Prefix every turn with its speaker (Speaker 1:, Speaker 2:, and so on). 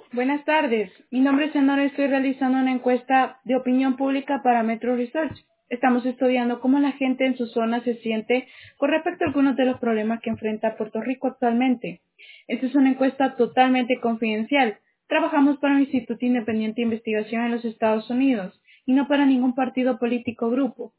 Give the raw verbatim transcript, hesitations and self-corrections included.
Speaker 1: Buenas tardes, mi nombre es Senora y estoy realizando una encuesta de opinión pública para Metro Research. Estamos estudiando cómo la gente en su zona se siente con respecto a algunos de los problemas que enfrenta Puerto Rico actualmente. Esta es una encuesta totalmente confidencial. Trabajamos para un instituto independiente de investigación en los Estados Unidos y no para ningún partido político o grupo.